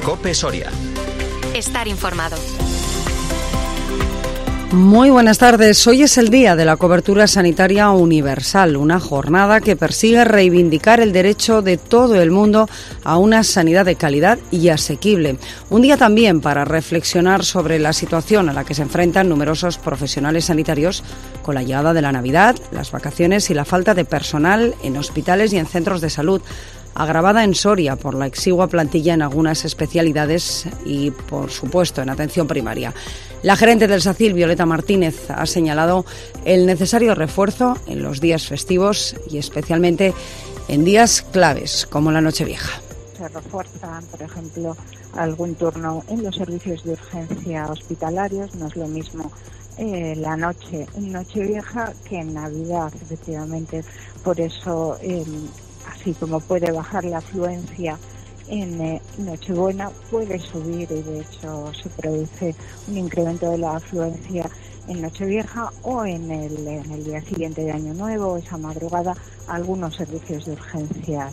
COPE Soria. Estar informado. Muy buenas tardes. Hoy es el día de la cobertura sanitaria universal, una jornada que persigue reivindicar el derecho de todo el mundo a una sanidad de calidad y asequible. Un día también para reflexionar sobre la situación a la que se enfrentan numerosos profesionales sanitarios con la llegada de la Navidad, las vacaciones y la falta de personal en hospitales y en centros de salud, agravada en Soria por la exigua plantilla en algunas especialidades y, por supuesto, en atención primaria. La gerente del SACIL, Violeta Martínez, ha señalado el necesario refuerzo en los días festivos y especialmente en días claves como la Nochevieja. Se refuerzan, por ejemplo, algún turno en los servicios de urgencia hospitalarios. No es lo mismo la noche en Nochevieja que en Navidad, efectivamente. Por eso, así como puede bajar la afluencia en Nochebuena, puede subir y de hecho se produce un incremento de la afluencia en Nochevieja o en el día siguiente de Año Nuevo, esa madrugada, algunos servicios de urgencias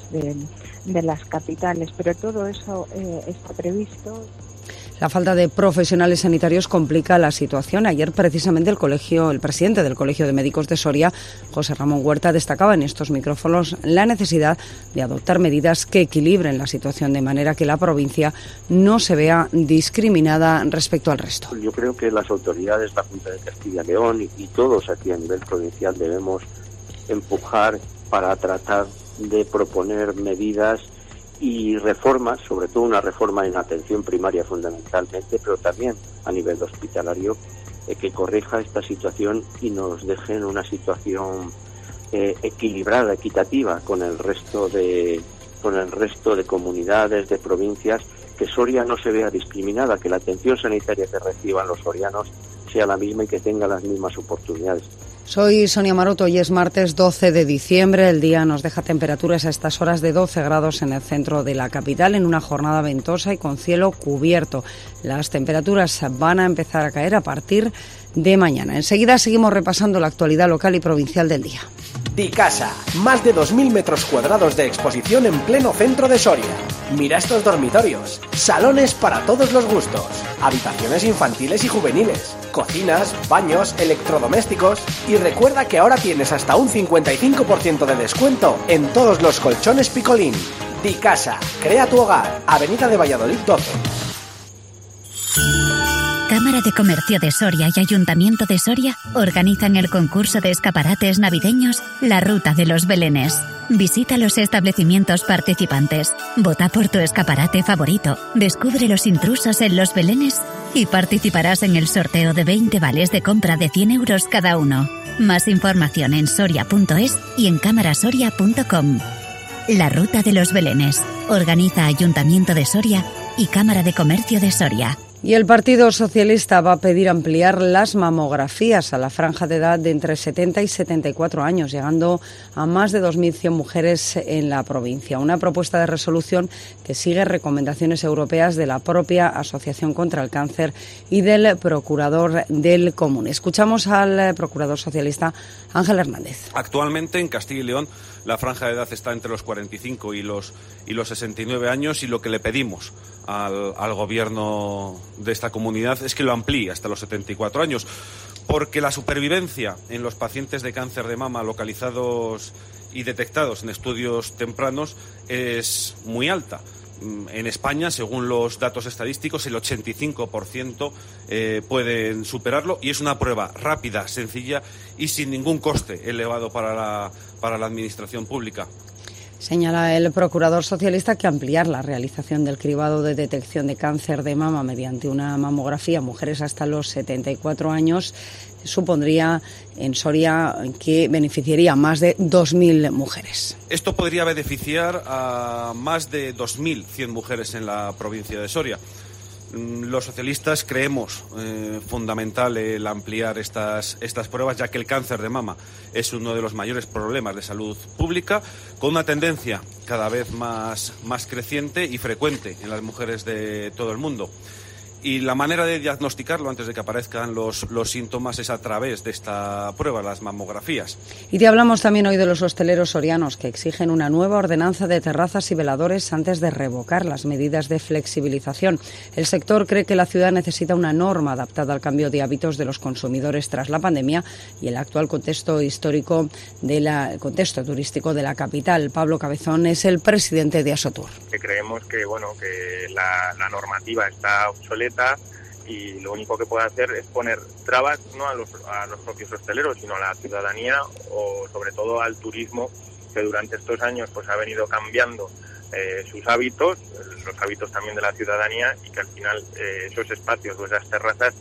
de las capitales. Pero todo eso está previsto. La falta de profesionales sanitarios complica la situación. Ayer, precisamente, el presidente del Colegio de Médicos de Soria, José Ramón Huerta, destacaba en estos micrófonos la necesidad de adoptar medidas que equilibren la situación de manera que la provincia no se vea discriminada respecto al resto. Yo creo que las autoridades, la Junta de Castilla y León y todos aquí a nivel provincial debemos empujar para tratar de proponer medidas y reformas, sobre todo una reforma en atención primaria fundamentalmente, pero también a nivel hospitalario, que corrija esta situación y nos deje en una situación equilibrada, equitativa con el resto de comunidades, de provincias, que Soria no se vea discriminada, que la atención sanitaria que reciban los sorianos sea la misma y que tenga las mismas oportunidades. Soy Sonia Maroto y es martes 12 de diciembre. El día nos deja temperaturas a estas horas de 12 grados en el centro de la capital, en una jornada ventosa y con cielo cubierto. Las temperaturas van a empezar a caer a partir de mañana. Enseguida seguimos repasando la actualidad local y provincial del día. Dicasa, más de 2.000 metros cuadrados de exposición en pleno centro de Soria. Mira estos dormitorios, salones para todos los gustos, habitaciones infantiles y juveniles, cocinas, baños, electrodomésticos, y recuerda que ahora tienes hasta un 55% de descuento en todos los colchones Picolín. Dicasa, crea tu hogar, Avenida de Valladolid 12. Cámara de Comercio de Soria y Ayuntamiento de Soria organizan el concurso de escaparates navideños La Ruta de los Belenes. Visita los establecimientos participantes, vota por tu escaparate favorito, descubre los intrusos en los belenes y participarás en el sorteo de 20 vales de compra de 100 euros cada uno. Más información en soria.es y en camarasoria.com. La Ruta de los Belenes. Organiza Ayuntamiento de Soria y Cámara de Comercio de Soria. Y el Partido Socialista va a pedir ampliar las mamografías a la franja de edad de entre 70 y 74 años, llegando a más de 2.100 mujeres en la provincia. Una propuesta de resolución que sigue recomendaciones europeas de la propia Asociación contra el Cáncer y del Procurador del Común. Escuchamos al Procurador Socialista Ángel Hernández. Actualmente en Castilla y León la franja de edad está entre los 45 y los 69 años y lo que le pedimos al Gobierno de esta comunidad es que lo amplíe hasta los 74 años, porque la supervivencia en los pacientes de cáncer de mama localizados y detectados en estudios tempranos es muy alta. En España, según los datos estadísticos, el 85% pueden superarlo y es una prueba rápida, sencilla y sin ningún coste elevado para la administración pública. Señala el procurador socialista que ampliar la realización del cribado de detección de cáncer de mama mediante una mamografía a mujeres hasta los 74 años supondría en Soria que beneficiaría a más de 2.000 mujeres. Esto podría beneficiar a más de 2.100 mujeres en la provincia de Soria. Los socialistas creemos fundamental el ampliar estas pruebas, ya que el cáncer de mama es uno de los mayores problemas de salud pública, con una tendencia cada vez más creciente y frecuente en las mujeres de todo el mundo. Y la manera de diagnosticarlo antes de que aparezcan los síntomas es a través de esta prueba, las mamografías. Y te hablamos también hoy de los hosteleros sorianos que exigen una nueva ordenanza de terrazas y veladores antes de revocar las medidas de flexibilización. El sector cree que la ciudad necesita una norma adaptada al cambio de hábitos de los consumidores tras la pandemia y el actual contexto turístico de la capital. Pablo Cabezón es el presidente de ASOTUR. Que creemos que la normativa está obsoleta y lo único que puede hacer es poner trabas no a los propios hosteleros, sino a la ciudadanía o sobre todo al turismo, que durante estos años pues ha venido cambiando sus hábitos, los hábitos también de la ciudadanía, y que al final esos espacios o esas terrazas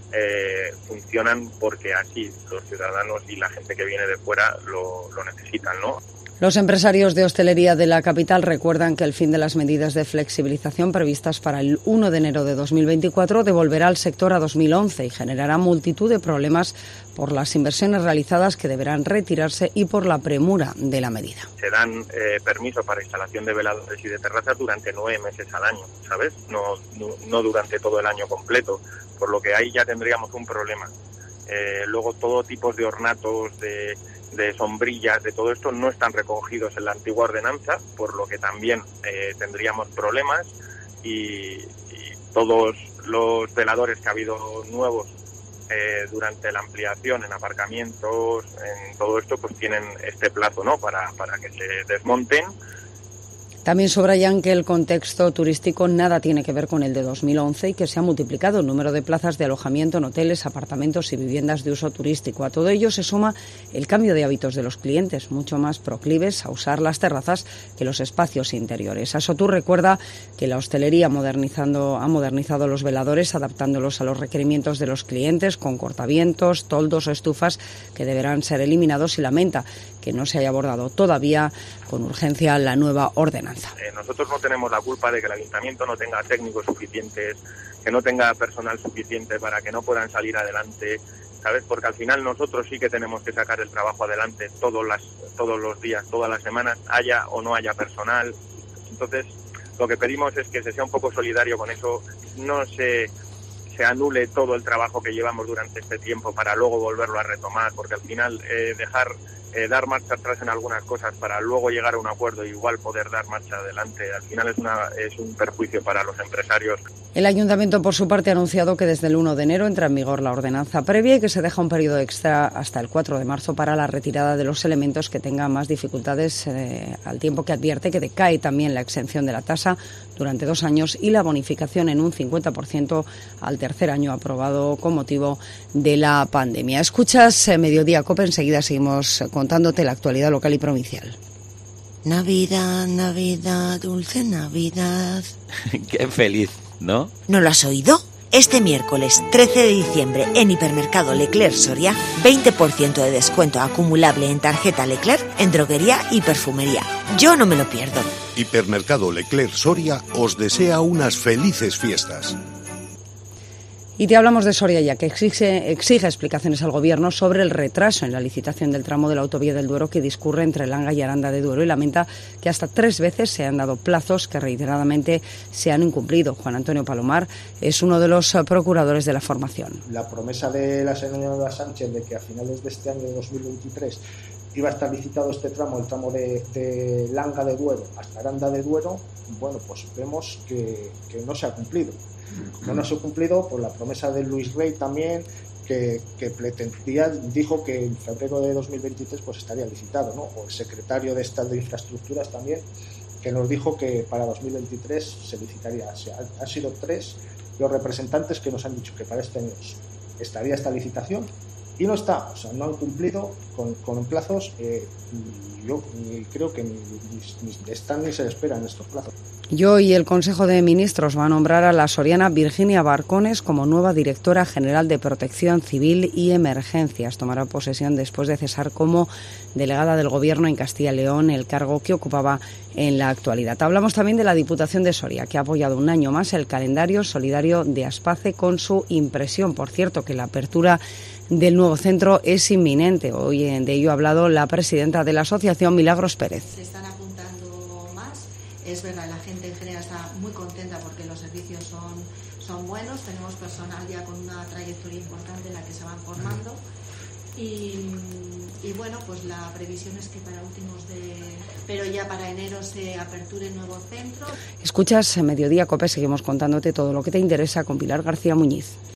funcionan porque así los ciudadanos y la gente que viene de fuera lo necesitan, ¿no? Los empresarios de hostelería de la capital recuerdan que el fin de las medidas de flexibilización previstas para el 1 de enero de 2024 devolverá al sector a 2011 y generará multitud de problemas por las inversiones realizadas que deberán retirarse y por la premura de la medida. Se dan permiso para instalación de veladores y de terrazas durante 9 meses al año, ¿sabes? No durante todo el año completo, por lo que ahí ya tendríamos un problema. Luego todo tipo de ornatos, de sombrillas, de todo esto no están recogidos en la antigua ordenanza, por lo que también tendríamos problemas y todos los veladores que ha habido nuevos durante la ampliación en aparcamientos, en todo esto, pues tienen este plazo, ¿no?, para que se desmonten. También subrayan que el contexto turístico nada tiene que ver con el de 2011 y que se ha multiplicado el número de plazas de alojamiento en hoteles, apartamentos y viviendas de uso turístico. A todo ello se suma el cambio de hábitos de los clientes, mucho más proclives a usar las terrazas que los espacios interiores. ASOTUR recuerda que la hostelería ha modernizado los veladores, adaptándolos a los requerimientos de los clientes, con cortavientos, toldos o estufas que deberán ser eliminados, y lamenta que no se haya abordado todavía con urgencia la nueva ordenanza. Nosotros no tenemos la culpa de que el ayuntamiento no tenga técnicos suficientes, que no tenga personal suficiente para que no puedan salir adelante, ¿sabes? Porque al final nosotros sí que tenemos que sacar el trabajo adelante todos los días, todas las semanas, haya o no haya personal. Entonces, lo que pedimos es que se sea un poco solidario con eso, no se anule todo el trabajo que llevamos durante este tiempo para luego volverlo a retomar, porque al final dar marcha atrás en algunas cosas para luego llegar a un acuerdo y igual poder dar marcha adelante, al final es un perjuicio para los empresarios. El Ayuntamiento, por su parte, ha anunciado que desde el 1 de enero entra en vigor la ordenanza previa y que se deja un periodo extra hasta el 4 de marzo para la retirada de los elementos que tengan más dificultades, al tiempo que advierte que decae también la exención de la tasa durante 2 años y la bonificación en un 50% al tercer año aprobado con motivo de la pandemia. Escuchas Mediodía COPE, enseguida seguimos contándote la actualidad local y provincial. Navidad, Navidad, dulce Navidad. Qué feliz, ¿no? ¿No lo has oído? Este miércoles 13 de diciembre en Hipermercado Leclerc Soria, 20% de descuento acumulable en tarjeta Leclerc en droguería y perfumería. Yo no me lo pierdo. Hipermercado Leclerc Soria os desea unas felices fiestas. Y te hablamos de Soria ya, que exige explicaciones al Gobierno sobre el retraso en la licitación del tramo de la autovía del Duero que discurre entre Langa y Aranda de Duero, y lamenta que hasta 3 veces se han dado plazos que reiteradamente se han incumplido. Juan Antonio Palomar es uno de los procuradores de la formación. La promesa de la señora Sánchez de que a finales de este año de 2023 iba a estar licitado este tramo, el tramo de Langa de Duero hasta Aranda de Duero, bueno, pues vemos que no se ha cumplido. No se ha cumplido por la promesa de Luis Rey también, que pretendía, dijo que en febrero de 2023 pues estaría licitado, ¿no? O el secretario de Estado de Infraestructuras también, que nos dijo que para 2023 se licitaría. O sea, han sido 3 los representantes que nos han dicho que para este año estaría esta licitación y no está, o sea, no han cumplido con plazos. Yo creo que ni están ni se esperan estos plazos. Y hoy el Consejo de Ministros va a nombrar a la soriana Virginia Barcones como nueva directora general de Protección Civil y Emergencias. Tomará posesión después de cesar como delegada del Gobierno en Castilla y León, el cargo que ocupaba en la actualidad. Hablamos también de la Diputación de Soria, que ha apoyado un año más el calendario solidario de Aspace con su impresión. Por cierto, que la apertura del nuevo centro es inminente. Hoy de ello ha hablado la presidenta de la asociación, Milagros Pérez. Se están apuntando más. Es verdad, la gente en general está muy contenta porque los servicios son buenos, tenemos personal ya con una trayectoria importante en la que se van formando y bueno, pues la previsión es que para pero ya para enero se aperture el nuevo centro. Escuchas Mediodía COPE, seguimos contándote todo lo que te interesa con Pilar García Muñiz.